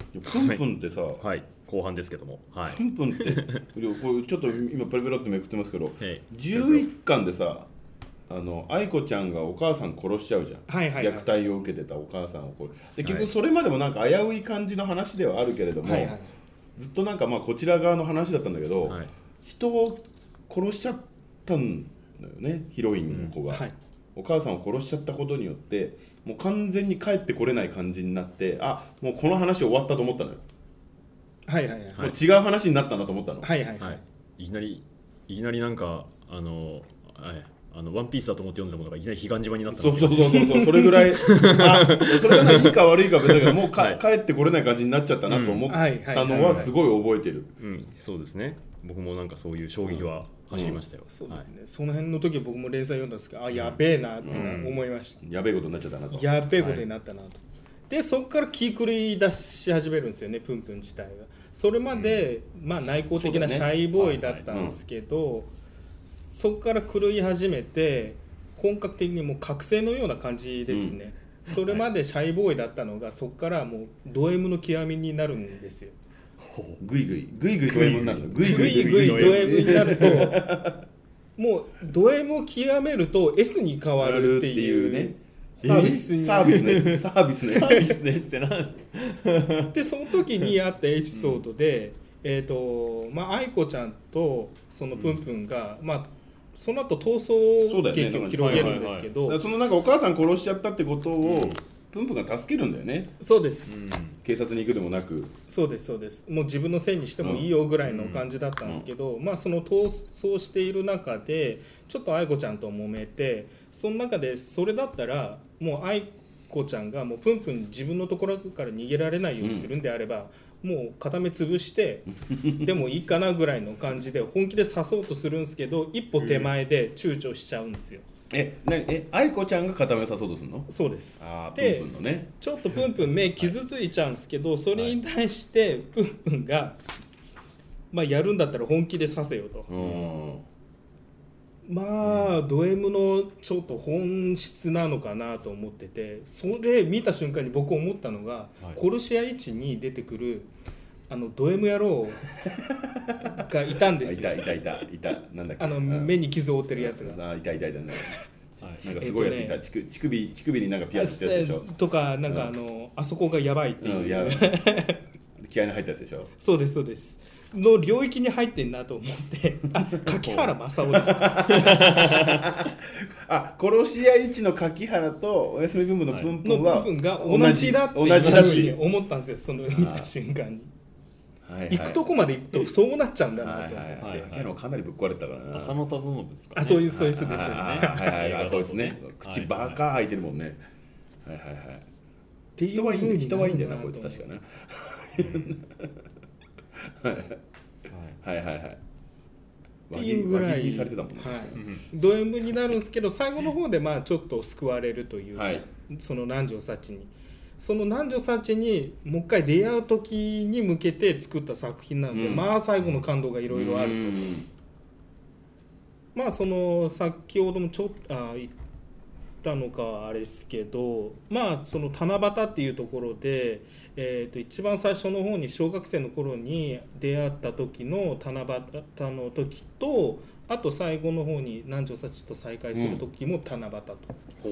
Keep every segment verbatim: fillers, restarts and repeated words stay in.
プンプンってさ、 はい、はい、後半ですけども、はい、 プンプンってこれちょっと今ペラペラってめくってますけど、 はい、 じゅういっかんでさ、あの愛子ちゃんがお母さん殺しちゃうじゃん、 はいはいはい、 虐待を受けてたお母さんをこうで結局それまでもなんか危うい感じの話ではあるけれども、はいはい、ずっとなんかまあこちら側の話だったんだけど、はい、人を殺しちゃったんだよね、ヒロインの子が、うん、はい、お母さんを殺しちゃったことによってもう完全に帰ってこれない感じになって、あ、もうこの話終わったと思ったのよ。 はいはいはい、 もう違う話になったなと思ったの。 はいはいはい、 いきなりいきなりなんかあのあのワンピースだと思って読んだものがいきなり彼岸島になった。 そうそうそうそう、それぐらいあそれがいいか悪いか別だけど、もうか、はい、帰ってこれない感じになっちゃったなと思ったのはすごい覚えてる。 うん、そうですね。僕もなんかそういう衝撃は走りましたよ。 うん、そうですね、はい、その辺の時僕も連載読んだんですけど、あ、やべえなって思いました、 うん、やべえことになっちゃったなと。 やべえことになったなと、はい、でそこから気狂い出し始めるんですよね、プンプン自体が。それまで、うん、まあ、内向的なシャイボーイだったんですけど、そこから狂い始めて本格的にもう覚醒のような感じですね、うん、それまでシャイボーイだったのがそこからもうド M の極みになるんですよ。 グイグイグイグイド M になるの。 グイグイグイド M になるともうド M を極めると S に変わるっていうね、 サービスサービスねサービスねサービスねってなんでその時にあったエピソードで、うん、えっとまあ愛子ちゃんとそのプンプンが、うん、まあその後逃走劇を広げるんですけど、 そのなんかお母さん殺しちゃったってことを、うん、プンプンが助けるんだよね。 そうです、うん、 警察に行くでもなく。 そうですそうです。もう自分のせいにしてもいいよぐらいの感じだったんですけど、うん、まあその逃走している中でちょっと愛子ちゃんと揉めて、その中でそれだったらもう愛子ちゃんがもうプンプン自分のところから逃げられないようにするんであれば、うん、もう片目潰してでもいいかなぐらいの感じで本気で刺そうとするんですけど、一歩手前で躊躇しちゃうんですよ。 え、なえ、愛子ちゃんが片目を刺そうとするの？ そうです。 あー、プンプンのね。 ちょっとプンプン目傷ついちゃうんですけど、それに対してプンプンが、まあ、やるんだったら本気で刺せよと。うん、まあ、うん、ド M のちょっと本質なのかなと思ってて、それ見た瞬間に僕思ったのが、はい、殺し屋いちに出てくるあのド M 野郎がいたんですよ。 いたいたいたいた、なんだっけ、 あの目に傷を負ってるやつが。 あ、いたいたいたね。なんかすごいやついた、えっとね、乳首乳首になんかピアスしてるやつでしょ。 とかなんかあの、うん、あそこがやばいっていう、うん、や気合いに入ったやつでしょ。 そうですそうです。の領域に入ってんなと思って、あ、柿原正雄です。 あ、殺し屋一の柿原とおやすみ文具のプンプンは、 はい、のプンプンが同じだっていうふうに思ったんですよ、その見た瞬間に。はいはい、行くとこまで行くとそうなっちゃうんだなと思って。 はいはいはい、かなりぶっ壊れてたからな。 浅野忠信ですか、ね。 あ、そういうそういうですよね。 はいはい、こいつね、口バカ開いてるもんね。はいはいはい。っていう人はいい人はいいんだよな、こいつ確かな。はいはいはい。 っていうぐらいされてたもんね。 ド M になるんですけど、最後の方でまあちょっと救われるというか、はい、その南條幸に。その南條幸にもう一回出会う時に向けて作った作品なので、うん、まあ最後の感動がいろいろあると、うん、まあその先ほどもちょっとあ言ったのかあれですけど、まあその七夕っていうところで、えー、と一番最初の方に小学生の頃に出会った時の七夕の時と、あと最後の方に南條幸と再会する時も七夕と。うん、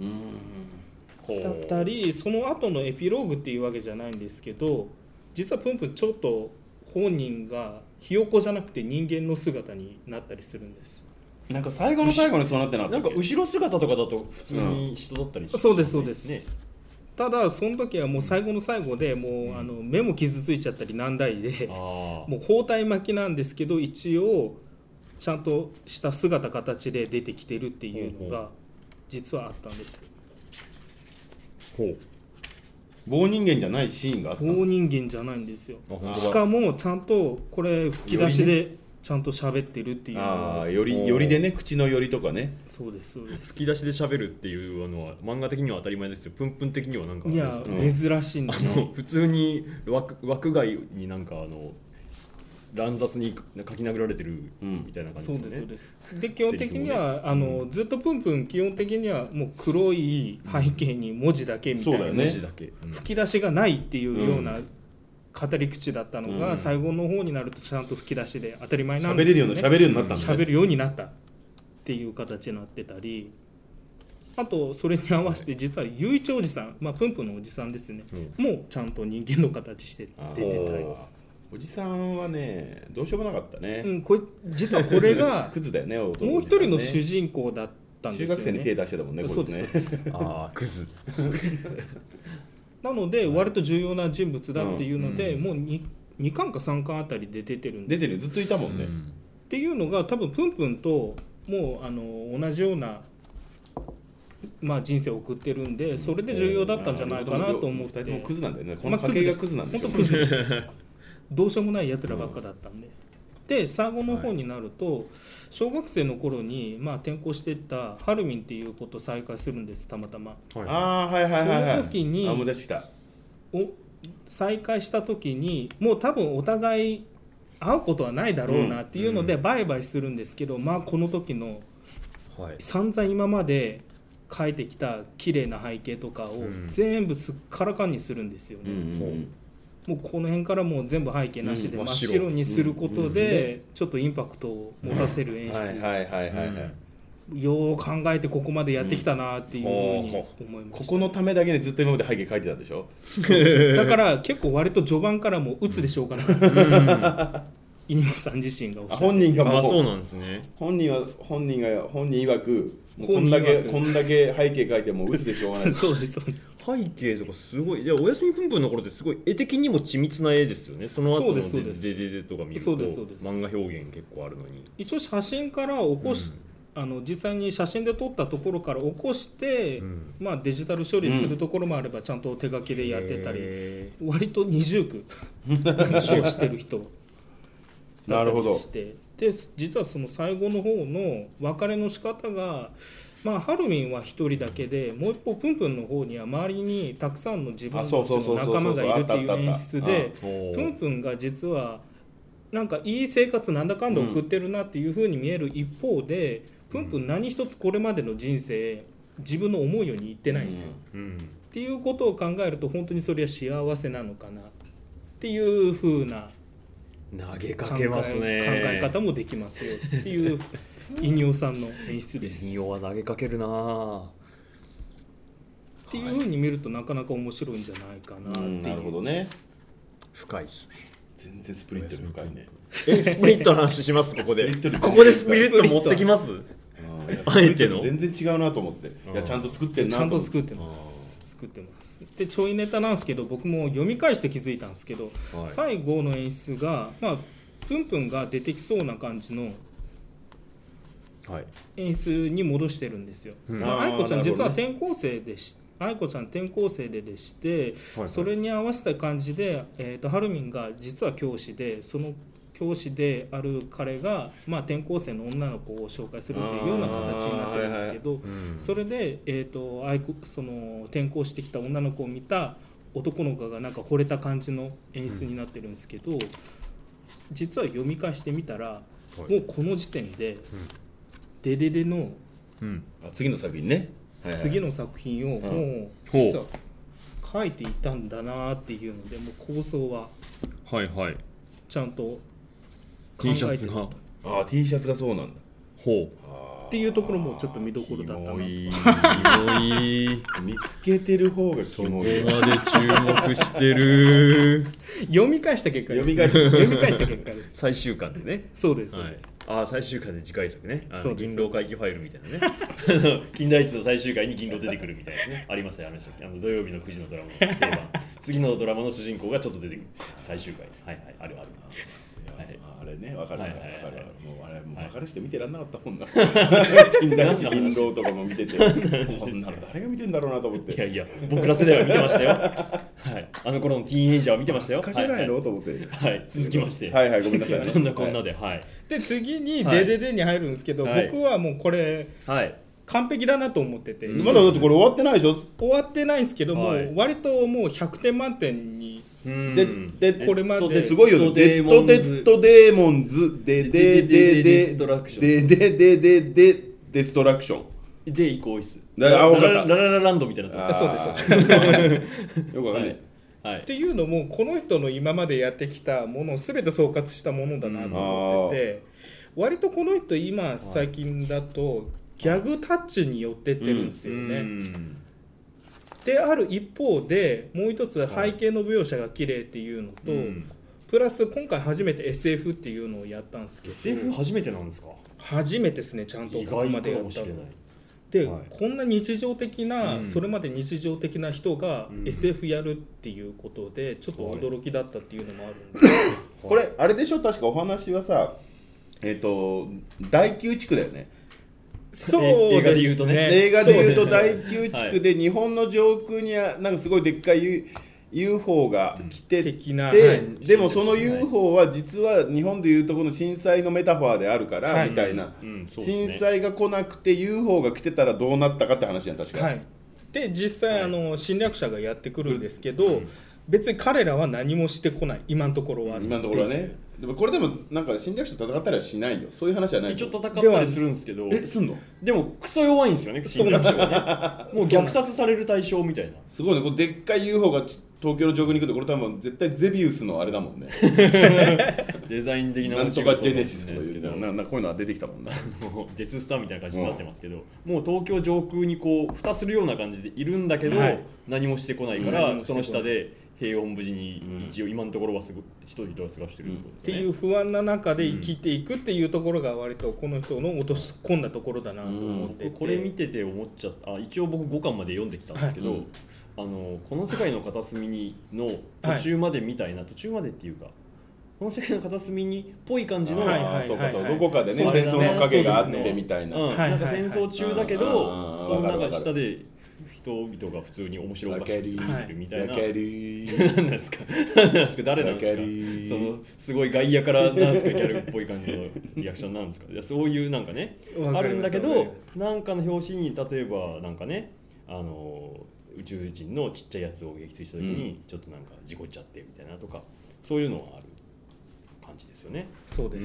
うんだったり、その後のエピローグっていうわけじゃないんですけど、実はプンプンちょっと本人がひよこじゃなくて人間の姿になったりするんです。 なんか最後の最後にそうなってなかったっけ？ なんか後ろ姿とかだと普通に人だったりして、 うん、そうですそうです、ね、ただその時はもう最後の最後でもう、うん、あの目も傷ついちゃったりなんだりで、もう包帯巻きなんですけど一応ちゃんとした姿形で出てきてるっていうのが実はあったんです。 ほう、棒人間じゃないシーンがあったの？ 棒人間じゃないんですよ。しかもちゃんとこれ吹き出しでちゃんと喋ってるっていう、 ああ、よりよりでね、口のよりとかね。 そうですそうです。 吹き出しで喋るっていうのは漫画的には当たり前ですけど、プンプン的にはなんかいや珍しいんですよ。 普通に枠枠外になんかあの乱雑に書き殴られてるみたいな感じですね、うん、 そうですそうです。で基本的には、ね、あの、うん、ずっとプンプン基本的にはもう黒い背景に文字だけみたいな、うん、 文字だけ、 うん、吹き出しがないっていうような語り口だったのが、うん、最後の方になるとちゃんと吹き出しで当たり前なんですけど、ね、 喋れるようになったんだね。 喋るようになったっていう形になってたり、あとそれに合わせて実はゆういちおじさん、まあ、プンプンのおじさんですね、うん、もうちゃんと人間の形して出てたり。 おじさんはねどうしようもなかったね、 うん、これ実はこれがクズだよね、もう一人の主人公だったんですよね。 中学生に手出してたもんね、これね。 そうです。 ああクズなので割と重要な人物だっていうので、うん、もう 2, にかんかさんかんあたりで出てるんです。 出てる、ずっといたもんね、うん、 っていうのが多分プンプンともうあの同じような、まあ、人生を送ってるんで、それで重要だったんじゃないかなと思って。 ふたりともクズなんだよね、この家系がクズなんだよ、 まあ、クズです。本当クズですどうしようもないやつらばっかだったんで、うん、で最後の方になると、はい、小学生の頃に、まあ、転校していったハルミンっていう子と再会するんです、たまたま、 はい、ああはいはいはいはい、 その時にあ思い出してきた。 お再会した時にもう多分お互い会うことはないだろうなっていうので、うん、バイバイするんですけど、まあこの時の、はい、散々今まで描いてきた綺麗な背景とかを全部すっからかんにするんですよね、うんうんもうこの辺からもう全部背景なしで真っ白にすることでちょっとインパクトを持たせる演出、よう考えてここまでやってきたなっていうふうに思いました。 ここのためだけにずっと今まで背景描いてたんでしょ。 だから結構割と序盤からもう鬱でしょうかな井上さん自身がおっしゃって、 本人がもう、 あそうなんですね、 本人は本人が本人曰くもうこんだけこんだけ背景描いてもう鬱でしょうがないそうですそうです。 背景とかすごい、いやおやすみぷんぷんの頃ってすごい絵的にも緻密な絵ですよね。その後のデデデデとか見ると漫画表現結構あるのに、 一応写真から起こし、うん、あの実際に写真で撮ったところから起こして、うんまあ、デジタル処理するところもあればちゃんと手書きでやってたり、うん、割と二重苦をしてる人だったりしてで実はその最後の方の別れの仕方が、まあ、ハルミンは一人だけでもう一方プンプンの方には周りにたくさんの自分たちの仲間がいるっていう演出でプンプンが実はなんかいい生活なんだかんだ送ってるなっていう風に見える一方で、うん、プンプン何一つこれまでの人生自分の思うようにいってないんですよ、うんうん、っていうことを考えると本当にそれは幸せなのかなっていう風な投げかけますね、 考え方もできますよっていうイニオさんの演出です。 イニオは投げかけるなっていう風に見るとなかなか面白いんじゃないかなっていう、うん、 なるほどね。 深いですね。 全然スプリット深いね。 えスプリットの話しますここでここでスプリット持ってきます。 あえての全然違うなと思って、いやちゃんと作ってんなと思って。 ちゃんと作ってます作ってますでちょいネタなんですけど僕も読み返して気づいたんですけど、はい、最後の演出が、まあ、プンプンが出てきそうな感じの演出に戻してるんですよ、はい、まあ、愛子ちゃん実は転校生でし愛子ちゃん転校生ででして、はいはい、それに合わせた感じで、えーと、ハルミンが実は教師でその教師である彼が、まあ、転校生の女の子を紹介するっていうような形になってるんですけど、はいはいうん、それで、えーと、その転校してきた女の子を見た男の子がなんか惚れた感じの演出になってるんですけど、うん、実は読み返してみたら、はい、もうこの時点で、うん、デデデの、 うん、あ次の作品ね、 はいはい、次の作品をもう実は書いていたんだなっていうのでもう構想はちゃんと考えてると、 ああ T シャツがそうなんだほうっていうところもちょっと見どころだったなと。 見つけてる方がキモい。 そこまで注目してる読み返した結果です。 読み返し読み返した結果です。 最終巻でね。 そうです、 はい、ああ最終巻で次回作ね。あの銀狼回帰ファイルみたいなね金田一の最終回に銀狼出てくるみたいなねありましたよありましたあの土曜日のくじのドラマの定番次のドラマの主人公がちょっと出てくる最終回はいはいあるあるはい、あれね、分かる分かる分かる、もうあれもう分かる人見てらんなかったもんな。金田一銀狼とかも見てて、こんなの誰が見てんだろうなと思って。 いやいや、僕ら世代は見てましたよ。はい、あの頃のティーンエイジャーは見てましたよ。 かしらないのと思って。 はい、続きまして。 はいはい、ごめんなさい。 そんなこんなで、はい。 で次にデデデに入るんですけど、僕はもうこれ。はい。完璧だなと思ってて、 まだだってこれ終わってないでしょ。 終わってないんですけども、割ともうひゃくてん満点にででこれまでですごいよね。デッドデッドデーモンズででででデストラクションでででででデストラクションで移行室だから青かったララララランドみたいなそうですよくわかんないはい、 っていうのもこの人の今までやってきたものを全て総括したものだなと思ってて、割とこの人今最近だとギャグタッチに寄ってってるんですよね、うん、である一方でもう一つ背景の描写が綺麗っていうのと、うん、プラス今回初めて エスエフ っていうのをやったんですけどエスエフ 初めてなんですか？ 初めてですね、ちゃんとここまでやったので、はい、こんな日常的な、うん、それまで日常的な人が エスエフ やるっていうことでちょっと驚きだったっていうのもあるんで、はい、 これあれでしょ、確かお話はさ、えっ、ー、と第きゅう地区だよね。 そうですね、 映画でいうと第きゅう地区で日本の上空にはなんかすごいでっかい ユーフォー が来てて、はい、でもその ユーフォー は実は日本でいうとこの震災のメタファーであるから、はい、みたいな、うんうんね、震災が来なくて ユーフォー が来てたらどうなったかって話じゃん確か、はい、 で実際、はい、あの侵略者がやってくるんですけど、うん、別に彼らは何もしてこない今のところは、 今のところはね。でもこれでもなんか侵略者戦ったりはしないよ、そういう話はない。 一応戦ったりするんですけど、 えすんの？ でもクソ弱いんですよね、侵略者はねもう虐殺される対象みたいな。 すごいね、これでっかい ユーフォー が東京の上空に行くとこれ多分絶対ゼビウスのあれだもんねデザイン的ななんとかジェネシスというななこういうのは出てきたもんなデススターみたいな感じになってますけど、うん、もう東京上空にこう蓋するような感じでいるんだけど、はい、何もしてこないから、うん、その下で平穏無事に一応今のところはすご人々は過ごしてるってことですね、 っていう不安な中で生きていくっていうところが割とこの人の落とし込んだところだなと思ってて、 これ見てて思っちゃった。あ一応僕ごかんまで読んできたんですけど、はい、あのこの世界の片隅にの途中までみたいな、はい、途中までっていうかこの世界の片隅にっぽい感じの、 そうかそうどこかでね戦争の影があってみたいな、 うん、なんか戦争中だけどその中下で人々が普通に面白おかしくしてるみたいな。何ですか何ですか誰なんですかそのすごい外野からなんですかギャルっぽい感じのリアクションなんですかいやそういうなんかねあるんだけどなんかの表紙に例えばなんかねあの宇宙人のちっちゃいやつを撃墜した時にちょっとなんか事故っちゃってみたいなとかそういうのはある感じですよね。 そうです、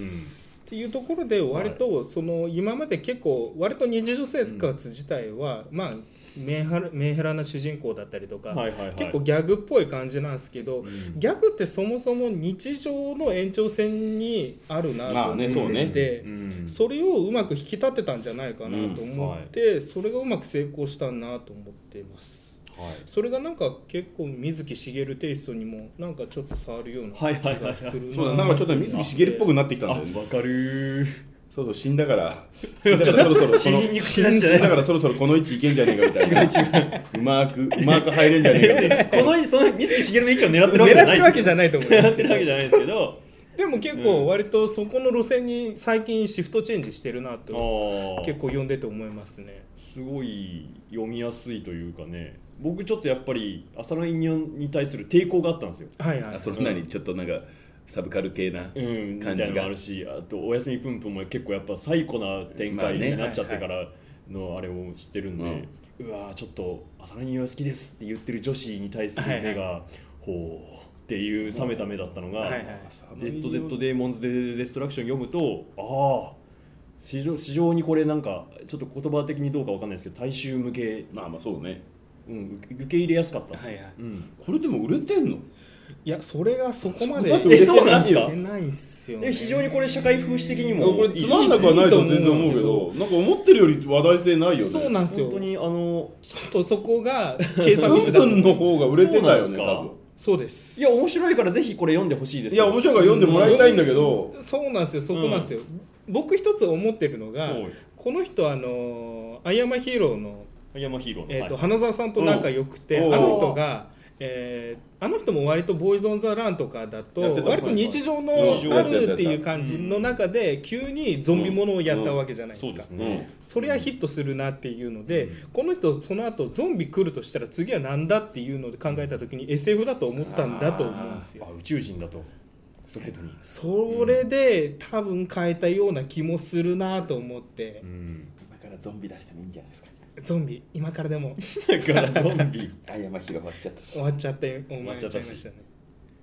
うん、っていうところで割とその今まで結構割と日常生活自体はまあメンヘラ、メンヘラな主人公だったりとか、はいはいはい、結構ギャグっぽい感じなんですけど、うん、ギャグってそもそも日常の延長線にあるなと思って、まあねねうん、それをうまく引き立てたんじゃないかなと思って、うんはい、それがうまく成功したなと思っています、はい、それがなんか結構水木しげるテイストにもなんかちょっと触るような気がするな、 そうだなんかちょっと水木しげるっぽくなってきたんだよね。 わかるそうそう死んだから死んだからそろそろこの死んだからそろそろこの位置いけんじゃねえかみたいな違う違ううまくうまく入れんじゃねえかこの位置その水木しげるの位置を狙ってるわけじゃない狙ってるわけじゃないと思います狙ってるわけじゃないですけどでも結構割とそこの路線に最近シフトチェンジしてるなと結構読んでて思いますね。 すごい読みやすいというかね僕ちょっとやっぱり浅野稲夫に対する抵抗があったんですよ。 はいはい、そんなにちょっとなんかサブカル系な感じが、うん、みたいなのもあるしあとおやすみぷんぷんも結構やっぱ最古な展開になっちゃってからのあれを知ってるんで、まあねはいはい、うわーちょっと浅野稲夫好きですって言ってる女子に対する目が、はいはい、ほうっていう冷めた目だったのが、はいはい、デッドデッドデーモンズデデストラクション読むとああ非常、非常にこれなんかちょっと言葉的にどうかわかんないですけど大衆向けまあまあそうね、 うん、受け入れやすかったです、はいはいうん、これでも売れてんの？ いやそれがそこまでえそうなんですか？ ないっすよね。 非常にこれ社会風刺的にもこれつまんなくはないと全然思うけどなんか思ってるより話題性ないよね。 そうなんですよ。 本当にあのちょっとそこが計算ミスだ。 何分の方が売れてたよね多分。 そうです。 いや面白いからぜひこれ読んでほしいです。 いや面白いから読んでもらいたいんだけど、 うん、そうなんですよそこなんですよ、うん、僕一つ思ってるのがこの人あのアイアマヒーローのアイアマヒーローの、 えーとはい、花澤さんと仲良くて、うん、あの人がえー、あの人も割とボーイズ・オン・ザ・ランとかだと割と日常のあるっていう感じの中で急にゾンビものをやったわけじゃないですか。それはヒットするなっていうのでこの人その後ゾンビ来るとしたら次は何だっていうので考えた時に エスエフ だと思ったんだと思うんですよ。 あ宇宙人だとストレートにそれで多分変えたような気もするなと思って、 うん、今からゾンビ出してもいいんじゃないですか。 ゾンビ今からでもだからゾンビあやまひが終わっちゃった終わっちゃって終わっちゃいましたね。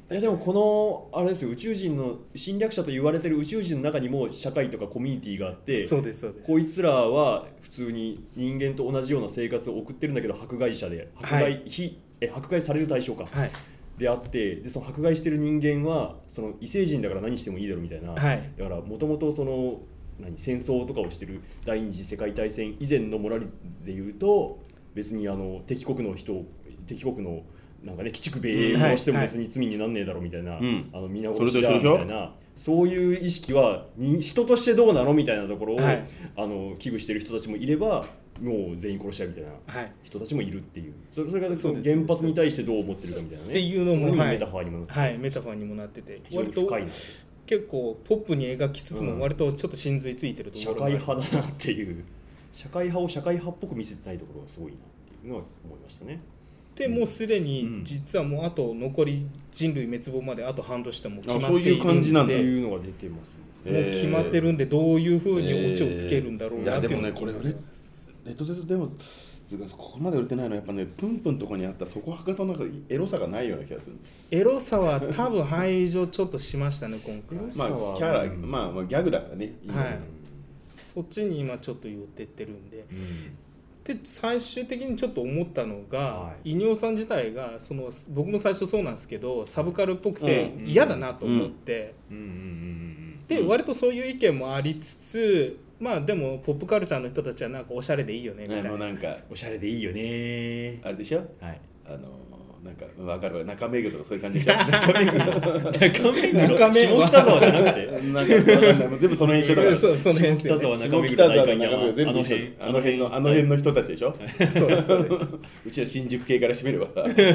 いやでもこのあれですよ、宇宙人の侵略者と言われてる宇宙人の中にも社会とかコミュニティがあって、 そうですそうです。 こいつらは普通に人間と同じような生活を送ってるんだけど迫害者で迫害、はい、非え迫害される対象か、はい、であって、でその迫害してる人間はその異星人だから何してもいいだろうみたいな、はい、だからもともとその何戦争とかをしてる第二次世界大戦以前のモラルでいうと別にあの敵国の人敵国のなんかね、鬼畜米英をしても別に罪になんねえだろみたいな、うん、あの皆殺しじゃみたいな、そういう意識は人としてどうなのみたいなところを、はい、あの危惧してる人たちもいれば、もう全員殺しちゃうみたいな人たちもいるっていう、それそれがその原発に対してどう思ってるかみたいなねっていうのも、 はい、メタファーにもなって、 はい、メタファーにもなってて、 非常に深いな。 結構ポップに描きつつも割とちょっと真髄ついてるところが、 うん、社会派だなっていう、社会派を社会派っぽく見せてないところがすごいなっていうのは思いましたね。 でもうすでに実はもうあと残り人類滅亡まであと半年でも決まっているんで、 そういう感じなんだっていうのが出てます、 ね、もう決まってるんで、どういうふうにオチをつけるんだろうなっていうのが、 いやでもね、これレッドデッドでもここまで売れてないのはやっぱね、プンプンとこにあったそこはかとなんかエロさがないような気がする。 エロさは多分排除ちょっとしましたね今回。 まあキャラ、まあ、まあギャグだからね、いいね、はい、 そっちに今ちょっと寄ってってるんで、うん、で最終的にちょっと思ったのが、はい、イニオさん自体がその僕も最初そうなんですけどサブカルっぽくて嫌だなと思って、で割とそういう意見もありつつ、まあでもポップカルチャーの人たちはなんかおしゃれでいいよねみたいな、 なんかおしゃれでいいよねあれでしょ、 はい、 あのなんか分かるわ、中目黒とかそういう感じでしょ中目黒中目黒下北沢じゃなくてなんか分かんない、全部その印象だからそうその辺下北沢中目黒大観山全部一緒、あの辺のあの辺の人たちでしょそうですそうですうちは新宿系からしてみれば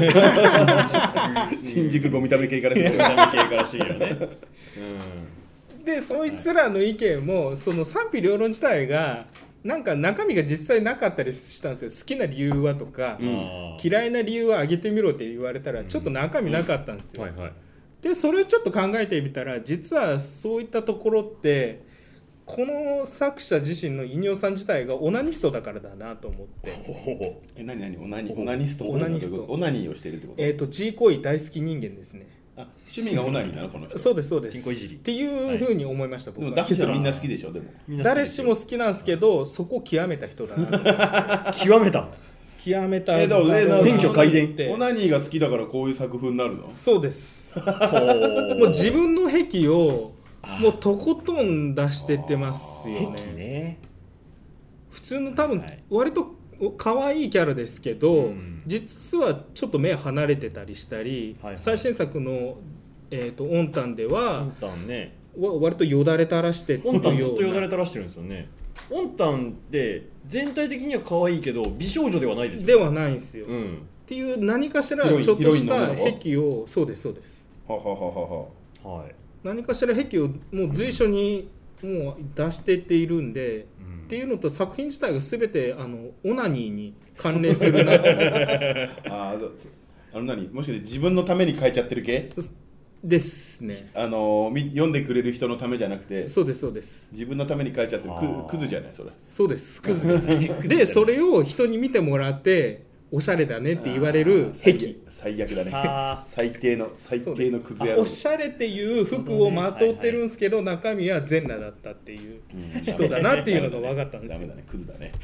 新宿ゴミため系からしてみればゴミため系からしてみればね、 うん、でそいつらの意見もその賛否両論自体がなんか中身が実際なかったりしたんですよ。好きな理由はとか、うん、嫌いな理由は挙げてみろって言われたらちょっと中身なかったんですよ、うんはいはい、でそれをちょっと考えてみたら実はそういったところってこの作者自身のイニオさん自体がオナニストだからだなと思ってえ何何オナニオナニストオナニストオナニーをしてるってこと？ えっと自慰行為大好き人間ですね。 あ趣味がオナニーなのこの人。 そうですそうです。 人工いじりっていうふうに思いました、はい、僕は。 でも誰しもみんな好きでしょ。でも誰しも好きなんですけど、そこを極めた人だな極めた極めたえだから、 免許改伝オナニーが好きだからこういう作風になるの？ そうですもう自分の癖をもうとことん出してってますよ ね, ね普通の多分割と可愛いキャラですけど、うん、実はちょっと目離れてたりしたり、はいはい、最新作の、えーと、オンタンではオンタン、ね、 割とよだれ垂らしてオンタンずっとよだれ垂らしてるんですよね。オンタンって全体的には可愛いけど美少女ではないですよね。 ではないんですよ、うん、っていう何かしらちょっとした癖をそうですそうですははははは、 はい、何かしら癖をもう随所にもう出してっているんで、うん、っていうのと作品自体が全てあのオナニーに関連するなってああの何もしかして自分のために書いちゃってる系ですね。 あの読んでくれる人のためじゃなくてそうですそうです自分のために書いちゃってるクズじゃないそれ。 そうですクズですでそれを人に見てもらっておしゃれだねって言われる癖最悪だね最低の最低のクズ野郎。 おしゃれっていう服をまとってるんですけど、ねはいはい、中身は全裸だったっていう人だなっていうのが分かったんですよ。 ダメだねクズだね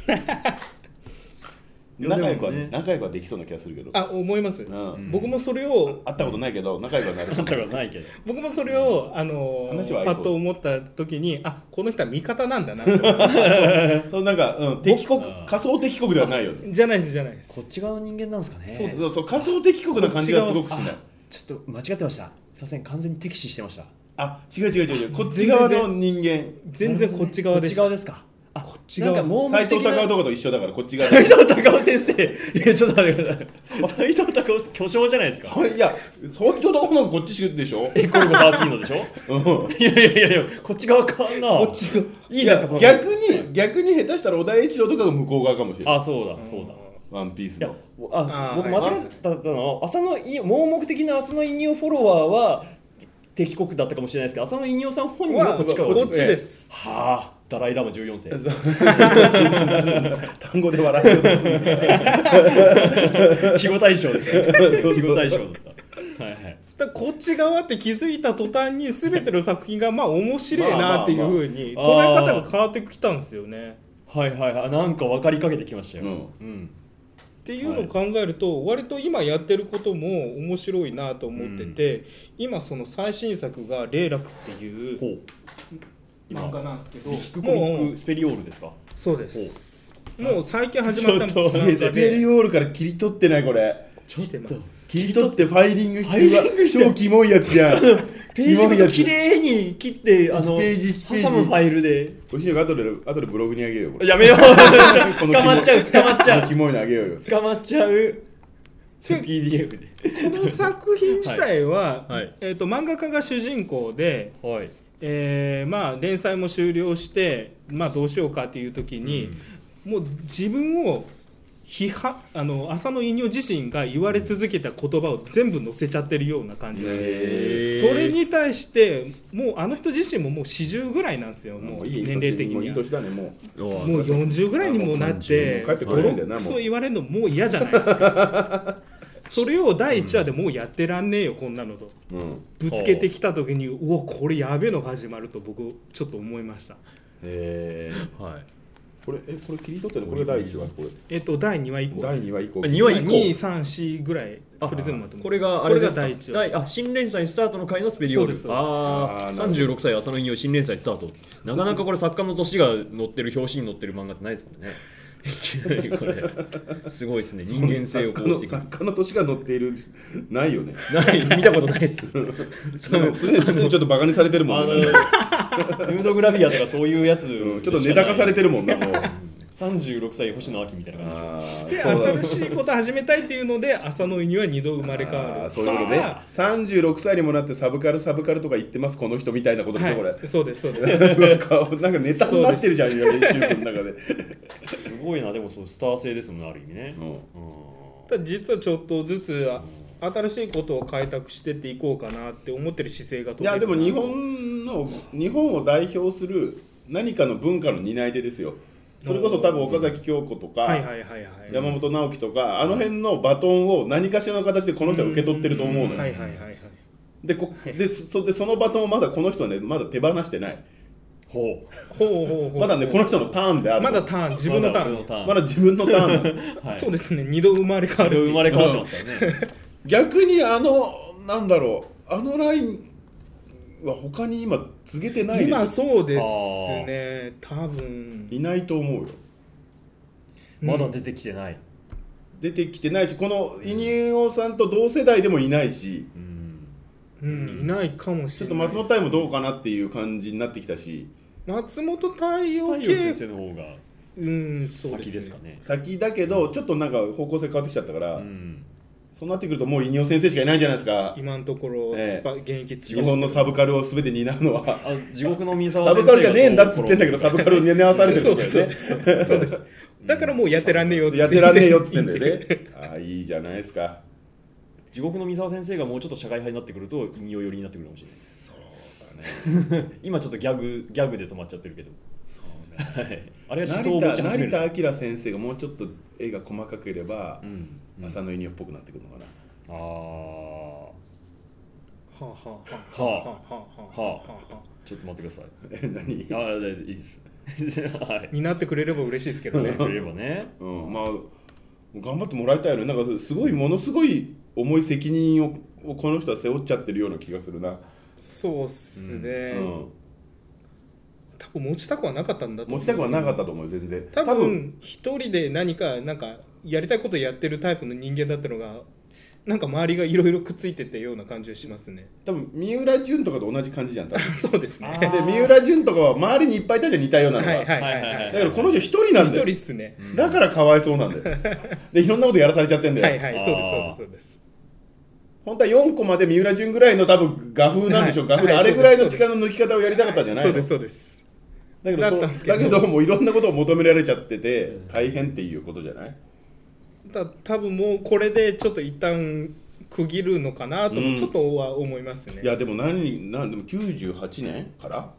仲良くは、ね、仲良くはできそうな気がするけど。 あ思います、うん、僕もそれを会ったことないけど仲良くはなる。会ったことないけど僕もそれを、あのー、パッと思った時にあこの人は味方なんだなそうそうなんか、うん、敵国仮想敵国ではないよね。 じゃないですじゃないです。 こっち側の人間なんですかね。 そうそうそう仮想敵国な感じがすごくしない。 ちょっと間違ってました。すいません完全に敵視してました。 あ違う違う違う違うこっち側の人間全然こっち側でした。 こっち側ですか。あこっち側斎藤隆夫とかと一緒だからこっち側斎藤隆夫先生いやちょっと待ってください斎藤隆夫巨匠じゃないですか。 いや斎藤隆夫なんかこっちでしょえこれもサーティーのでしょ、うん、いやいやいやいやこっち側かなこっち側いいですか。その逆に逆に下手したら小田栄一郎とかが向こう側かもしれない。 あそうだそうだワンピースのあ僕間違ったの浅野盲目的な浅野イニオフォロワーは敵国だったかもしれないですけど浅野イニオさん本人はこっちからこっちです。 はあダライラマじゅうよん世単語で笑ってますね肥後大将ですね肥後大将だったはいはいだこっち側って気づいた途端に全ての作品がまあ面白いなっていう風に捉え方が変わってきたんですよね。 はいはいはい、なんか分かりかけてきましたよ、うんうん、 っていうのを考えると、割と今やってることも面白いなと思ってて、うん、今その最新作が「霊楽」っていう漫画なんですけど、 ビッグコミックスペリオールですか？ そうです。もう最近始まったんですスペリオールから切り取ってないこれ。 ちょっと切り取ってファイリングしてるわ超キモいやつじゃん。 ページごときれいに切ってあのページ挟むファイルで。 おしいよ、後で後でブログにあげようよ。 やめよう。捕まっちゃう捕まっちゃう。 キモいのあげようよ。 捕まっちゃう。ピーディーエフ で。 この作品自体は、はい、えっと漫画家が主人公で、はい、えー、まあ連載も終了して、まあどうしようかっていう時に、うん、もう自分を批判あの浅野稲夫自身が言われ続けた言葉を全部載せちゃってるような感じなんです。それに対してもうあの人自身ももうよんじゅうぐらいなんですよ。もう年齢的にはもういい年だね。もうもうよんじゅうぐらいにもなってボロクソ言われるのもう嫌じゃないですか。それをだいいちわでもうやってらんねえよこんなのと、うん、ぶつけてきた時にうわこれやべえのが始まると僕ちょっと思いました。 へえ、はい。これえこれ切り取ってるのこれだいいちわこれえっとだいにわ以降だいにわ以降にわ以降に、さん、よんぐらいそれ全部まとめこれがあれですか、 これがだいいちわあ新連載スタートの回のスペリオール。 そうですああさんじゅうろくさい浅野稲夫新連載スタート。なかなかこれ作家の年が載ってる表紙に載ってる漫画ってないですもんね。いきなりこれすごいですね。人間性をこうして作家の年が載っているないよね。 ない見たことないです。 その普通にちょっとバカにされてるもんね。 ヌードグラビアとかそういうやつ、うん、 ちょっとネタ化されてるもんなもう。 さんじゅうろくさい星野秋みたいな感じで新しいこと始めたいっていうので浅野稲夫は二度生まれ変わる。 そういうことね。さんじゅうろくさいにもなってサブカルサブカルとか言ってますこの人みたいなことでしょ、はい、これ。 そうですそうです。 なんかなんかネタになってるじゃん今練習部の中で。 すごいな。でもそうスター性ですもんねある意味ね。 うんうん、実はちょっとずつ新しいことを開拓してっていこうかなって思ってる姿勢がとても。 いやでも日本の日本を代表する何かの文化の担い手ですよ。それこそ多分岡崎京子とか山本直樹とかあの辺のバトンを何かしらの形でこの人は受け取ってると思うのよ。でこで そ, でそのバトンをまだこの人はねまだ手放してない。 ほうほうほうほうまだねこの人のターンである。 まだターン自分のターンまだ自分のターン、 はい、そうですね二度生まれ変わる生まれ変わってますからね。 逆にあのなんだろうあのラインは他に今告げてないでしょ。 今そうですね多分いないと思うよ。 まだ出てきてない、 うん、出てきてないしこの稲夫さんと同世代でもいないし、 うんうん、いないかもしれない。 ちょっと松本太陽もどうかなっていう感じになってきたし松本太陽系太陽先生の方がうんそう先ですかね。 先だけどちょっとなんか方向性変わってきちゃったから、うん、そうなってくるともう稲夫先生しかいないんじゃないですか今のところ、ええ、現役日本のサブカルを全て担うのはあ地獄の宮沢先生サブカルじゃねえんだっつってんだけどサブカルを担わされてるんだよね。 そうですそうですそうですだからもうやってらんねえよっつってやってらんねえよっつってんだよね。ああいいじゃないですか。 地獄の宮沢先生がもうちょっと社会派になってくると引用寄りになってくるかもしれない。 そうだね今ちょっとギャグギャグで止まっちゃってるけど。 そうね、はい、 あれは思想を持ち始める。 成田明先生がもうちょっと絵が細かければ、うんうん、浅野稲夫っぽくなってくるのかな。 ああ。はあはあはあはあはあはあ。ちょっと待ってください。 え何？ ああいいです。 はい、になってくれれば嬉しいですけどね。 くれればね。 うん、まあ頑張ってもらいたいよね。なんかすごいものすごい重い責任をこの人は背負っちゃってるような気がするな。 そうっすね。うん、多分持ちたくはなかったんだと思う。 持ちたくはなかったと思う全然。 多分一人で何かなんかやりたいことやってるタイプの人間だったのが。なんか周りがいろいろくっついてたような感じがしますね。 多分三浦淳とかと同じ感じじゃん多分。 そうですね。 で三浦淳とかは周りにいっぱいいたじゃん似たようなのが。 はいはいはいはい。 だからこの人一人なんだよ。 一人っすね。 だからかわいそうなんだよ。でいろんなことやらされちゃってんだよ。 はいはいそうですそうですそうです。 本当はよんこまで三浦淳ぐらいの多分画風なんでしょう。画風であれぐらいの力の抜き方をやりたかったんじゃないの。 そうですそうです。 だけどそうだけどもういろんなことを求められちゃってて大変っていうことじゃない。 だ多分もうこれでちょっと一旦区切るのかなともちょっとは思いますね、 うん、いやでも何何でもきゅうじゅうはちねんから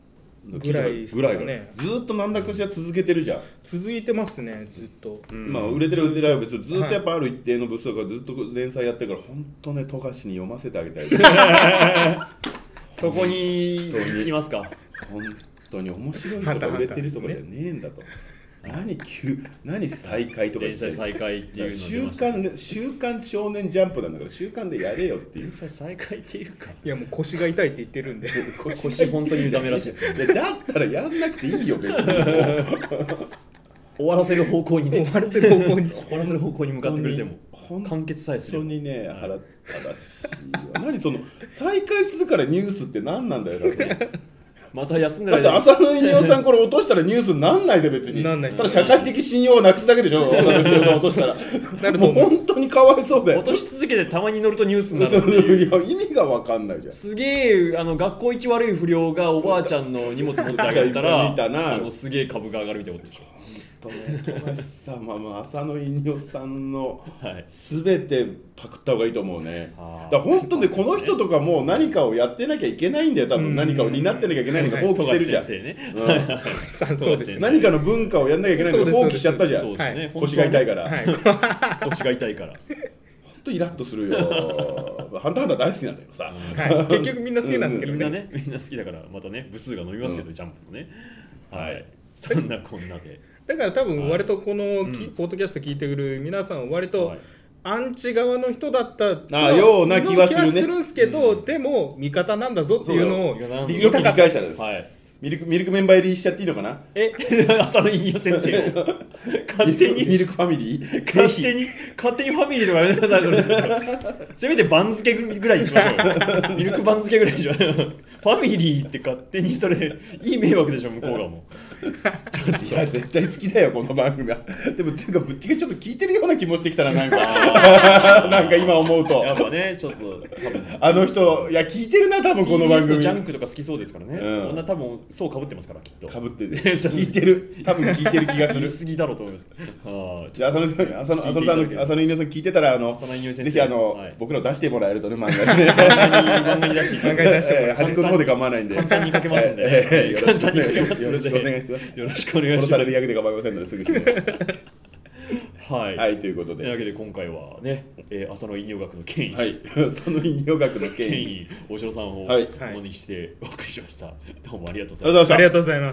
ぐらいですかね。 ずっとなんだかしら続けてるじゃん。 続いてますね、ずっと。 うん、まあ売れてる売れてないは別にずっとやっぱある一定の部数がずっと連載やってるから、本当ね富樫に読ませてあげたいそこにつきますか。 本当に面白いとか売れてるとかじゃねえんだと。何急何再開とか連載再開っていうの週刊週刊少年ジャンプなんだから週刊でやれよっていう。 連載再開っていうか、 いやもう腰が痛いって言ってるんで腰, 腰本当にダメらしいですね。 だったらやんなくていいよ別に。 終わらせる方向にね。 終わらせる方向に終わらせる方向に向かってくれても完結さえする。 本当にね腹立たしいわ。何その再開するからニュースって何なんだよ。 また休んでだって浅野稲夫さんこれ落としたらニュースになんないで別に。 なんない。 ただ社会的信用をなくすだけでしょ。浅野稲夫さん落としたら。なるともう本当にかわいそうだよ。 落とし続けてたまに乗るとニュースになるっていう。 いや意味が分かんないじゃん。 すげえあの学校一悪い不良がおばあちゃんの荷物持ってあげたらあのすげえ株が上がるみたいなことでしょ。 富樫さんは浅野稲夫さんの全てパクった方がいいと思うね。だから本当にこの人とかも何かをやってなきゃいけないんだよ。多分何かを担ってなきゃいけないのが放棄してるじゃん。 そうですね。 何かの文化をやんなきゃいけないのが放棄しちゃったじゃん。 そうですね。 腰が痛いから。 腰が痛いから。 本当イラッとするよ。ハンターハンター大好きなんだけどさ。 結局みんな好きなんですけどね。みんな好きだからまたね部数が伸びますけどジャンプもね。はい。そんなこんなで。 だから多分割とこの、はい、ポッドキャスト聞いてくる皆さんは割とアンチ側の人だったような気はするね。 するんですけど、うん、でも味方なんだぞっていうのをよく理解したんです。はい、ミルクミルクメンバー入りしちゃっていいのかな。 え浅野稲夫先生を勝手にミルクファミリー勝手に勝手にファミリーとかやめてください。せめて番付ぐらいにしましょう。ミルク番付ぐらいにしましょう。ファミリーって勝手にそれいい迷惑でしょ向こうがもう。 ちょっといや絶対好きだよこの番組は。でもっていうかぶっちゃけちょっと聞いてるような気もしてきたらなんかなんか今思うとやっぱねちょっと多分あの人いや聞いてるな多分この番組。 ジャンクとか好きそうですからね。うん、多分そう被ってますからきっと。 被ってる聞いてる多分聞いてる気がする。 言い過ぎだろうと思います。 じゃあ浅野浅野浅野さんの浅野稲夫さん聞いてたらあのぜひあの、はい、僕の出してもらえるとね漫画に漫画に出して漫画に出して端っこの方で構わないんで簡単に書けますんで簡単に書けますよろしくお願いします。 よろしくお願いします。 殺される役で構いませんのですぐにはい、 はい、ということでというわけで今回はね、えー、浅野稲夫学の権威、 はい、浅野稲夫学の権威大城さんをお招きしてお送りしました。どうもありがとうございました。ありがとうございます。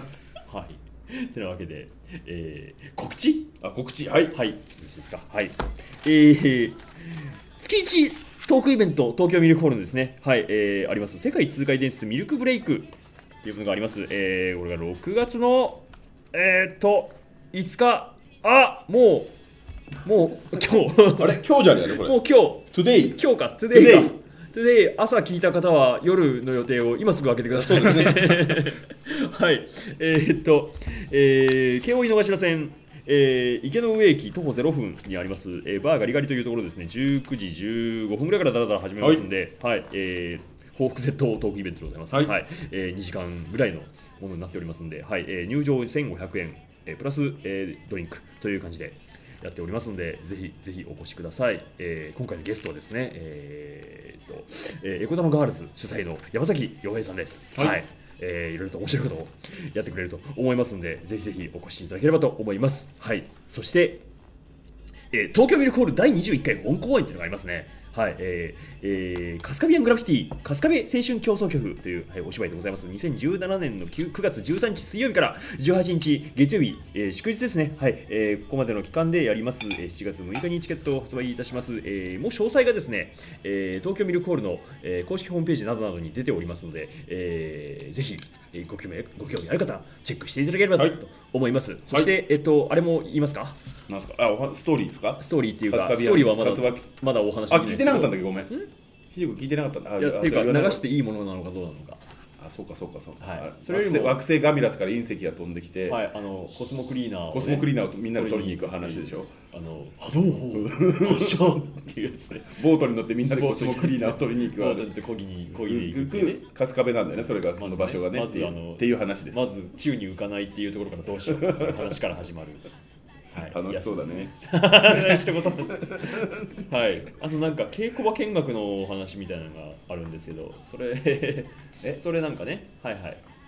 はい、というわけで、えー、告知あ告知はいはい告知ですか。はい、えー、月一トークイベント東京ミルクホールのですねはい、えー、あります世界通過伝説ミルクブレイクというものがあります。えー、これがろくがつのえー、っといつかあもうもう今日あれ今日じゃねえのこれもう今日 Today 今日か Today か Today 朝聞いた方は夜の予定を今すぐ開けてください。はいえー、っと、えー、京王井の頭線えー、池の上駅徒歩ゼロふんにあります、えー、バーガリガリというところですね。じゅうくじじゅうごふんぐらいからだらだら始めますんで、はい、はい、えー、報復絶倒トークイベントでございます。はい、はい、えー、にじかんぐらいのものになっておりますんで、はい、えー、入場せんごひゃくえん、えー、プラス、えー、ドリンクという感じでやっておりますので、ぜひぜひお越しください。えー、今回のゲストはですね、えー、っと、えー、エコダマガールズ主催の山崎洋平さんです。はい、はい、えー、いろいろと面白いことをやってくれると思いますので、ぜひぜひお越しいただければと思います。はい、そして、えー、東京ミルクホールだいにじゅういっかい本公演というのがありますね。はい、えーえー、春日ビアングラフィティ春日部青春競争曲という、はい、お芝居でございます。にせんじゅうななねんの 9, 9月じゅうさんにち水曜日からじゅうはちにち月曜日、えー、祝日ですね。はい、えー、ここまでの期間でやります。えー、しちがつむいかにチケットを発売いたします。えー、もう詳細がですね、えー、東京ミルクホールの、えー、公式ホームページなどなどに出ておりますので、えー、ぜひご興味、ご興味ある方チェックしていただければと思います。はい、そして、はい、えっとあれも言いますか。 なんですか。あ、ストーリーですか。 ストーリーっていうかストーリーはまだまだお話あ聞いてなかったんだけどごめん。シリコ聞いてなかったんだ。 いやっていうか流していいものなのかどうなのか。 あ、そうかそうかそうか。 はい、 それよりも惑星ガミラスから隕石が飛んできて、 はい、あのコスモクリーナーを、ね、 コスモクリーナーをみんなで取りに行く話でしょ。 あの波動砲発射っていうやつね。 ボートに乗ってみんなでコスモクリーナーを取りに行く。 ボートに乗って漕ぎに漕ぎに行く、ね。 春日部なんだよね。それがその場所がね。まず、ね、まずあのっていう話です。 まず宙に浮かないっていうところからどうしようっていう話から始まる。はい、 楽しそうだね。 一言です。はい。あとなんか稽古場見学のお話みたいなのがあるんですけど、それえそれなんかね、はいはい。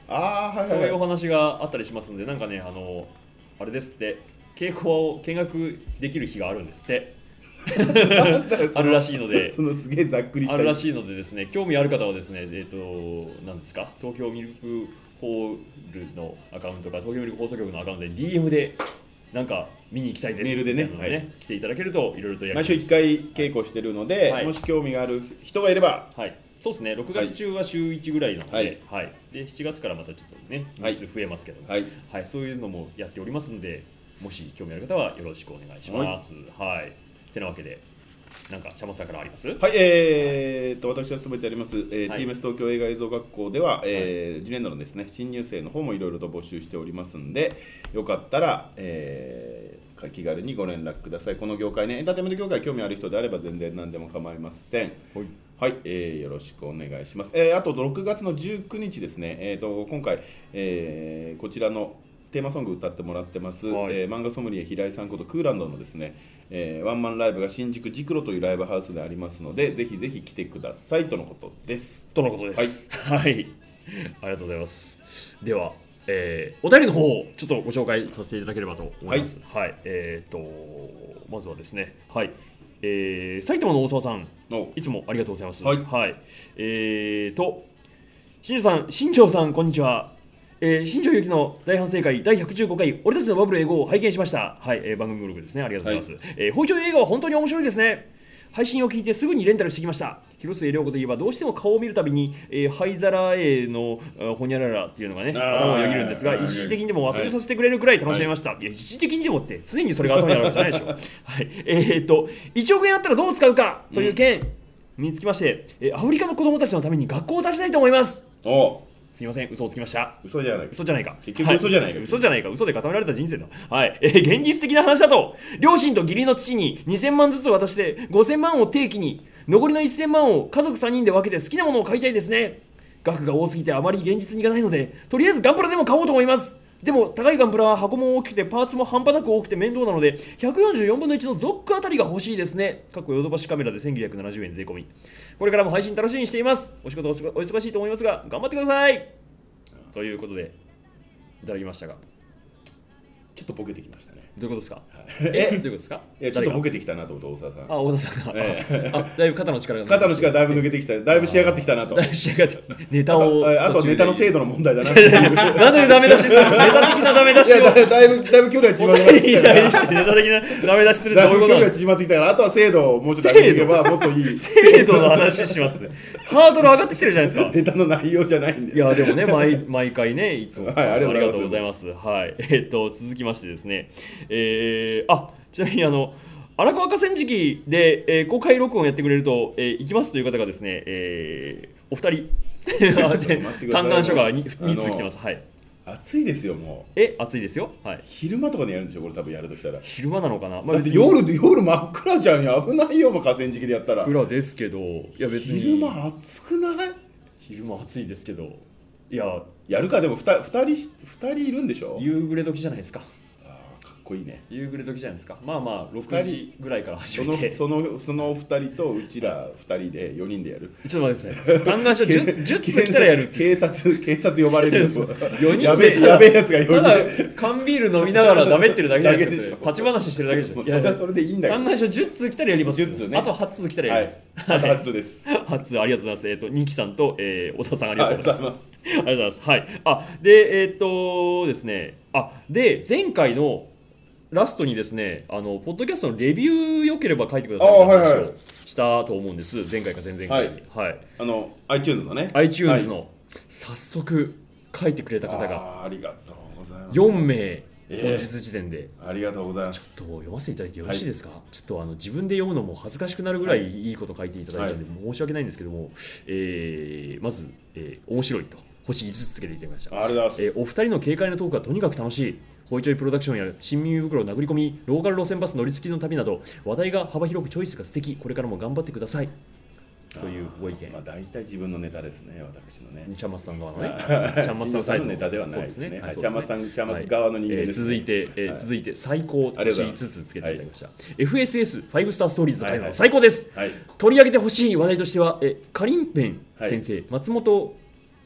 あ、はいはいはい、 そういうお話があったりしますので、なんかね、あのあれですって、稽古を見学できる日があるんですってあるらしいので、 そのすげえざっくりしたあるらしいのでですね、興味ある方はですね、えっ、ー、と何ですか、東京ミルクホールのアカウントか東京ミルク放送局のアカウントで ディーエム でなんか見に行きたいですメールでね、 ね、はい、来ていただけるといろいろとやり毎週いっかい稽古してるので、はい、もし興味がある人がいれば、 はい、そうですね、ろくがつ中は週いちぐらいなので、はいはい、でしちがつからまたちょっとね日数増えますけども、はいはい、そういうのもやっておりますので、もし興味ある方はよろしくお願いします。はい、はい、てなわけで、なんか茶松さんからあります？ はい、えー、と私は勤めてあります、えーはい、ティーエムエス 東京映画映像学校では、えーはい、次年度のですね新入生の方もいろいろと募集しておりますんで、よかったら、えー、気軽にご連絡ください。この業界ね、エンターテインメント業界興味ある人であれば全然何でも構いません。はい、はい、えー、よろしくお願いします。えー、あとろくがつのじゅうくにちですね、えー、と今回、えー、こちらのテーマソング歌ってもらってます、はい、えー、漫画ソムリエ平井さんことクーランドのですね、えー、ワンマンライブが新宿ジクロというライブハウスでありますので、ぜひぜひ来てくださいとのことです。 とのことです。はい、はい、ありがとうございます。では、えー、お便りの方をちょっとご紹介させていただければと思います。はい、はい、えー、とまずはですね、はい、えー、埼玉の大沢さん、いつもありがとうございます。はい、はい、えーと新庄さん、新庄さん、こんにちは。えー、新庄ゆきの大反省会だいひゃくじゅうごかい俺たちのバブル英語を拝見しました。はい、えー、番組ブログですね、ありがとうございます。はい、えー、ホイチョイ映画は本当に面白いですね。配信を聞いてすぐにレンタルしてきました。広末涼子といえばどうしても顔を見るたびに、えー、灰皿絵のほにゃららっていうのがね頭をよぎるんですが、一時的にでも忘れさせてくれるくらい楽しめました。はい、いや一時的にでもって常にそれが頭にあるわけじゃないでしょ。はい、えー、っといちおくえんあったらどう使うかという件、うん、につきまして、えー、アフリカの子供たちのために学校を建てたいと思います。おすみません、嘘をつきました。 嘘じゃない。 嘘じゃないか。 結局嘘じゃないか。 はい、嘘じゃないか。嘘で固められた人生だ。はい。えー、現実的な話だと、両親と義理の父ににせんまんずつ渡してごせんまんを定期に、残りのせんまんを家族さんにんで分けて好きなものを買いたいですね。額が多すぎてあまり現実味がないので、とりあえずガンプラでも買おうと思います。でも高いガンプラは箱も大きくてパーツも半端なく多くて面倒なのでひゃくよんじゅうよんぶんのいちのゾックあたりが欲しいですね。かっこヨドバシカメラでせんきゅうひゃくななじゅうえん税込み。これからも配信楽しみにしています。お仕事お忙しいと思いますが頑張ってくださいということでいただきましたが、 ちょっとボケてきましたね。 どういうことですか？ えどういうことですか？ いやちょっとボケてきたなと思った大沢さん。 あ、大沢さんが、ええ、あ、だいぶ肩の力が肩の力だいぶ抜けてきた、だいぶ仕上がってきたなと。 だいぶ仕上がってネタをあ, あとネタの精度の問題だな。 なんでダメ出しするの？ネタ的なダメ出しを。いやだ, だいぶだいぶ距離は縮まってきたから。 ネタ的なダメ出しするってどういうこと？ だいぶ距離は縮まってきたから、あとは精度をもうちょっと上げていけばもっといい。 精度の話します。ハードル上がってきてるじゃないですか。 ネタの内容じゃないんで。 いやでもね 毎, 毎回ねいつも、はい、ありがとうございます。はい。えー、っと続きましてですね。えー、あちなみにあの荒川河川敷で、えー、公開録音やってくれると、えー、行きますという方がですね、えー、お二人嘆願書が に, に通来てます。はい。 暑いですよもう。 え暑いですよ。はい。 昼間とかでやるんでしょこれ多分やるとしたら。 昼間なのかな。 まあ、だって夜夜真っ暗じゃんよ。危ないよもう河川敷でやったら。 暗ですけどいや別に。 昼間暑くない？ 昼間暑いですけどいややるか。でも 2, 2, 人ふたりいるんでしょ。 夕暮れ時じゃないですか。 かっこいいね。 夕暮れ時じゃないですか。まあまあろくじぐらいから始めてそのそのそのふたりとうちらふたりでよにんでやる。 ちょっと待ってください。嘆願書 10, 10通来たらやるって。 警察警察呼ばれるよ。 よにんやべえやべえやつがよにんで。缶ビール飲みながらダメってるだけじゃないですか。立ち話してるだけでしょ。 それはそれでいいんだけど。 嘆願書じゅっつう来たらやります。 じゅっつうね。 あとはちつう来たらやります。 はい、あとはちつうです。 はちつうありがとうございます。えっ、ー、とニキさんと、えー、おささんありがとうございます。 ありがとうございます。 はい。あでえっ、ー、とですね。あで前回のラストにですね、あのポッドキャストのレビュー良ければ書いてくださいって話をしたと思うんです。前回か前々回に。はい。はい、 あの iTunes のね。 iTunes の、はい、早速書いてくれた方があ, ありがとうございます。 よんめい本日時点で、 えー、ありがとうございます。 ちょっと読ませていただいてよろしいですか？はい、ちょっとあの自分で読むのも恥ずかしくなるぐらいいいこと書いていただいたので、はい、申し訳ないんですけども、えー、まず、えー、面白いと星いつつつけていただきました。 ありがとうございます。 えー、お二人の軽快なトークがとにかく楽しい。ホイチョイプロダクションや新耳袋を殴り込み、ローカル路線バス乗り継ぎの旅など話題が幅広くチョイスが素敵。これからも頑張ってくださいというご意見。 まあ大体自分のネタですね、私のね。 ちゃんまつさん側のね。ちゃんまつさんサイドのネタではないですね。ちゃんまつさん、ちゃんまつ側の人間です。 続いて、えー、続いて最高星いつつつけていただきました。エフエスエスファイブスターストーリーズの回の最高です。取り上げてほしい話題としては、えカリンペン先生、松本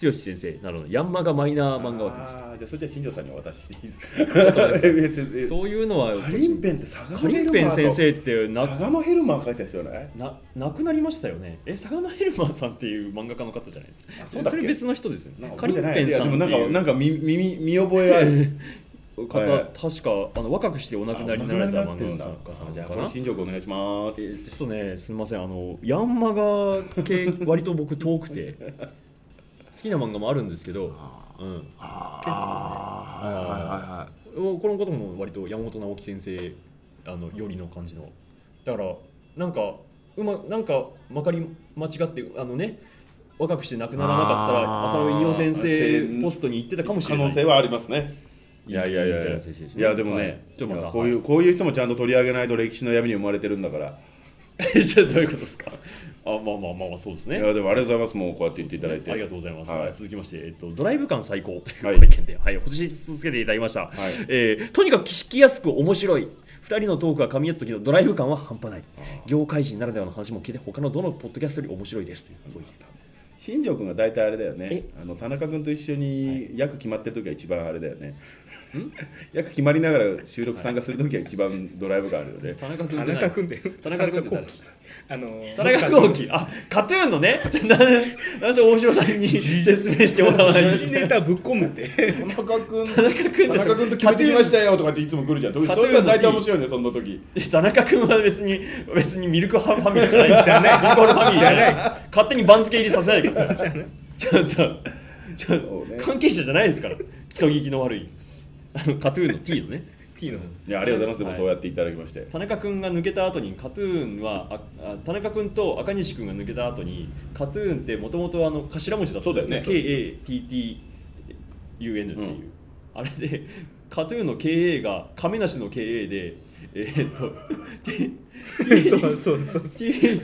剛先生などのヤンマガマイナー漫画枠です。 ああ、じゃあそれじゃ新庄さんにお渡ししていいですか。 そういうのはカリンペンって佐賀カリンのヘルマーペン先生とってな佐賀のヘルマー書いた人じゃない？ な亡くなりましたよね。え、佐賀のヘルマーさんっていう漫画家の方じゃないですか。 あ、そうだっけ？ それ別の人ですよね。カリンいペンさんっていうやでもなんかなんか見見見覚えある方、はい、確かあの若くしてお亡くなりになられた漫画家さんじゃあかな。 新庄君お願いします。 えー、ちょっとね、すみません、あのヤンマガ系割と僕遠くて好きな漫画もあるんですけど、うん、結構ね、あこのことも割と山本直樹先生あのよりの感じの、だからなんかうまなんかまかり間違ってあのね。若くして亡くならなかったら浅野稲夫先生ポストに行ってたかもしれない。 可能性はありますね。いやいやいやいや、いやでもね、はい、こういうこういう人もちゃんと取り上げないと歴史の闇に生まれてるんだから。 じゃあどういうことですか。あ、まあまあまあまあそうですね。 いやでもありがとうございます。もうこうやって言っていただいて、 ね、ありがとうございます。はい、続きまして、えっとドライブ感最高というはい、 ご意見で、はい、星続けていただきました。はい、えー、とにかく聞きやすく面白い。ふたりのトークが噛み合った時のドライブ感は半端ない。業界人ならではの話も聞いて他のどのポッドキャストより面白いですというご意見。 新庄君が大体あれだよね。あの田中君と一緒に役決まってる時が一番あれだよね。役決まりながら収録参加する時が一番ドライブがあるよね。 田中君田中君で田中君ってあのー、 田中幸喜、あ、カトゥーンのね、なぜ大城さんに説明してもらわない時事ネタぶっ込むって田中君田中君田中君と決めてきましたよとかっていつも来るじゃん。そうしたら大体面白いね、その時。 田中君は別に別にミルクファミリーじゃないですよね。スコールファミリーじゃないです。勝手に番付入りさせないでください。ちょっとちょっと関係者じゃないですから。人聞きの悪いあのカトゥーンの T のね。T のいやありがとうございます。でもそうやっていただきまして、はい、 田中君が抜けた後にカトゥーンはああ田中君と赤西君が抜けた後にカトゥーンってもともと頭文字だったんですね。 ケーエーティーティーユーエヌ っていう、うん、あれでカトゥーンの ケーエー が亀梨の ケーエー でえー、っとそうそうそう T,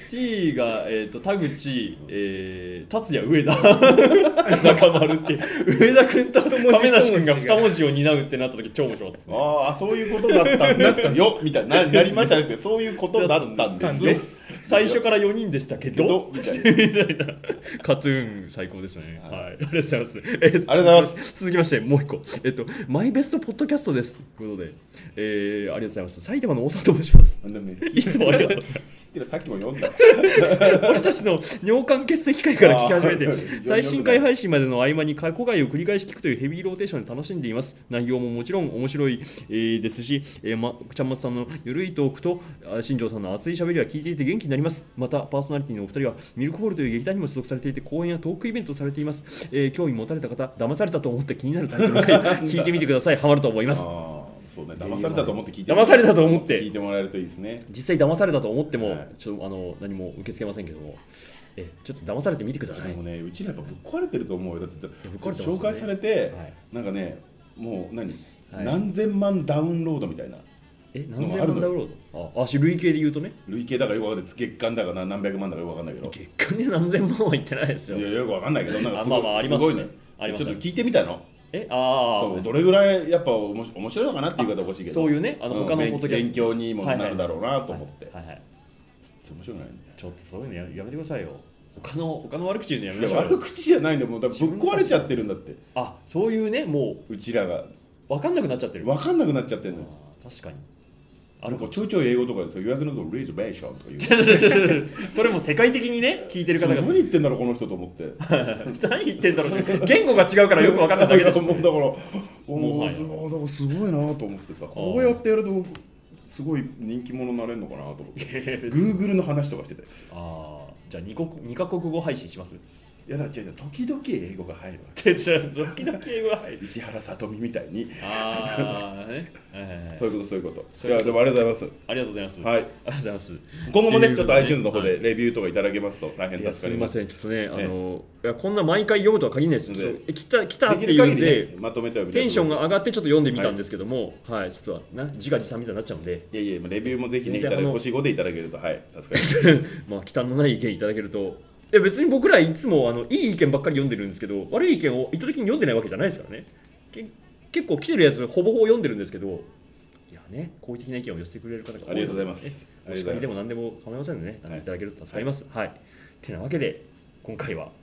T が、えー、と田口、えー、達也上田中丸って上田君と亀梨君がに文字を担うってなった時超面白かったですね。 ああそういうことだったんですよみたいななりましたね。そういうことだったんです最初からよにんでしたけどみたいなカトゥーン最高でしたね。はい、はい、ありがとうございます。えー、 ありがとうございます。 続きましてもう一個、えっとマイベストポッドキャストですということで、えー、ありがとうございます。埼玉の大沢と申します。いつもありがとうございます。 知ってる、さっきも読んだ俺たちの尿管結石会から聞き始めて最新回配信までの合間に過去回を繰り返し聞くというヘビーローテーションで楽しんでいます。内容ももちろん面白い、えー、ですし、えーま、ちゃんまつさんのゆるいトークと新庄さんの熱い喋りは聞いていて元気になります。またパーソナリティのお二人はミルクホールという劇団にも所属されていて講演やトークイベントをされています。えー、興味持たれた方騙されたと思って気になるタイトルを聞いてみてください。ハマると思います。 そうね、騙されたと思って聞いて騙されたと思って聞いてもらえるといいですね。 実際騙されたと思っても、はい、ちょっとあの何も受け付けませんけども、えちょっと騙されてみてください。 でもね、うちらやっぱぶっ壊れてると思うよ。だって紹介されて、はい、なんかね、もう何、はい、何千万ダウンロードみたいな。 え、何千万ダウンロード？あ、あ、累計で言うとね。 累計だからよくわかんない。月間だから何百万だかよくわかんないけど。 月間で何千万は言ってないですよ。 いやよくわかんないけど、なんかすごい、まあまあありますね、 すごいね。ありますね。ちょっと聞いてみたの。 え、ああ、 そう、どれぐらいやっぱおもし面白いのかなっていう言い方おかしいけど、 そういうね、あの他のポッドキャスト、 勉強にもなるだろうなと思って。 はいはい。 面白くないんだよ。 ちょっとそういうの や, やめてくださいよ。他の他の悪口言うのやめましょう。 悪口じゃないんだよ。もうだぶっ壊れちゃってるんだって。 あ、そういうね、もううちらが分かんなくなっちゃってる。 分かんなくなっちゃってるのよ。 確かに。 あのちょいちょい英語とかで予約のレイズベーションとか言うそれも世界的にね聞いてる方が何言ってんだろうこの人と思って何言ってんだろう言語が違うからよく分かんないだけだし、ね、 だからもうだからすごいなと思ってさ、こうやってやるとすごい人気者になれるのかなと思ってGoogle の話とかしてて、 ああじゃあ 2, 2カ国語配信します。 いやだから時々英語が入るわけ時々英語が入る石原さとみみたいにああねそういうことそういうこといやでもありがとうございます。 ありがとうございます。 はい、ありがとうございます。 今後もねちょっと iTunes の方でレビューとかいただけますと大変助かります。 すみませんちょっとねあのいやこんな毎回読むとは限らないですので来た来たっていうんでまとめてテンションが上がってちょっと読んでみたんですけどもはいちょっとな自画自賛みたいになっちゃうんでいやいやレビューもぜひねいただ星ごでいただけるとはい助かりますまあ忌憚のない意見いただけると。いや別に僕らいつもあのいい意見ばっかり読んでるんですけど悪い意見を意図的に読んでないわけじゃないですからね。け結構来てるやつほぼほぼ読んでるんですけどいやね好意的な意見を寄せてくれる方が多いので、 ありがとうございます。 お叱りでも何でも構いませんのでね、はい、いただけると助かります。はい、はい、てなわけで今回は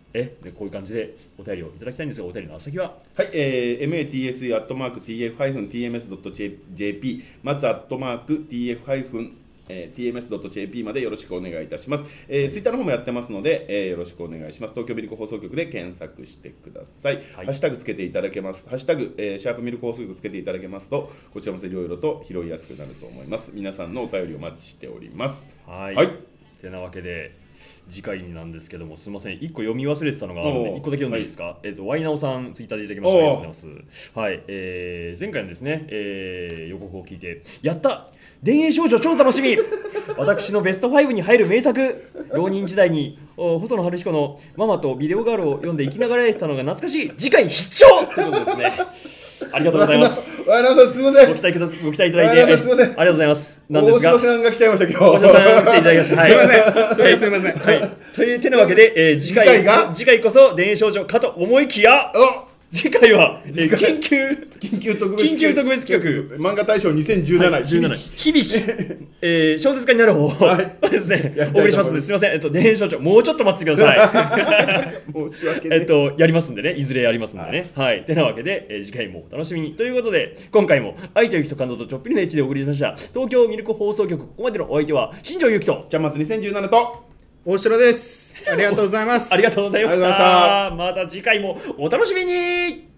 えでこういう感じでお便りをいただきたいんですが、お便りの先ははい、えー、マツ アットマーク ティーエフ ティーエムエス ドット ジェーピー マツ アットマーク ティーエフ ティーエムエス ドット ジェーピー までよろしくお願いいたします。えー、ツイッターの方もやってますので、えー、よろしくお願いします。東京ミルク放送局で検索してください。はい、ハッシュタグつけていただけます。ハッシュタグ、えー、シャープミルク放送局つけていただけますと、こちらもいろいろと拾いやすくなると思います。皆さんのお便りをお待ちしております。 はい。 はい。 てなわけで、次回なんですけども、すみません、いっこ読み忘れてたのがあるので、いっこだけ読んでいいですか。はい、えっ、ー、と、ワイナオさん、ツイッターでいただきました。ありがとうございます。はい、えー、前回のですね、えー、予告を聞いて、やった田園少女超楽しみ私のベストファイブに入る名作、浪人時代に細野晴彦のママとビデオガールを読んで生きながられてたのが懐かしい。次回必聴ということですね。ありがとうございます。 ワイナオさん、すみません。 ご期待ください。ご期待いただいて、 すみません。ありがとうございます。なんですが、 大島さんが来ちゃいました今日。 大島さんが来ていただきました。はい、 すみません。すみません。 はい。という手のわけで、えー、次回次回が次回こそ田園少女かと思いきや。次回は、えー、緊急緊急特別緊急特別企画漫画大賞にせんじゅうなな、はい、 響き響き、えー、小説家になる方を、はい、ですね、お送りしますので、すみません、えっと田園少女もうちょっと待っててください。申し訳ない。 えっとやりますんでね、いずれやりますんでね。はい。はい、てなわけで、えー、次回もお楽しみにということで、今回も愛と雪と感動とちょっぴりのエッチでお送りしました。東京ミルク放送局、ここまでのお相手は新庄ゆきとちゃんまつにせんじゅうななと大城です。ありがとうございます。 ありがとうございました。また次回もお楽しみに。